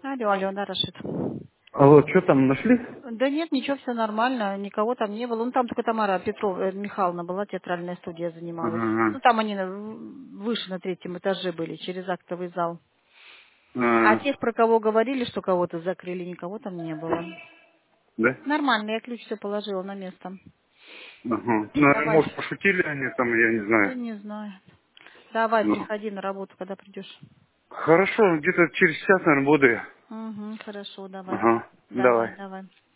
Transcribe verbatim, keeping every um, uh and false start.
Алло, алло, да, Рашид. Алло, что там нашли? Да нет, ничего, все нормально, никого там не было. Ну, там только Тамара Петрова, э, Михайловна была, театральная студия занималась. Ага. Ну, там они на- в- выше на третьем этаже были, через актовый зал. А А, тех, про кого говорили, что кого-то закрыли, никого там не было. да? Нормально, я ключ все положила на место. Ага. Ну, Давай. может, пошутили они там, я не Да знаю. не знаю. Давай, Ну. приходи на работу, когда придешь. Хорошо, где-то через час, наверное, буду я. Угу, хорошо, давай. Ага. Давай, Давай. давай.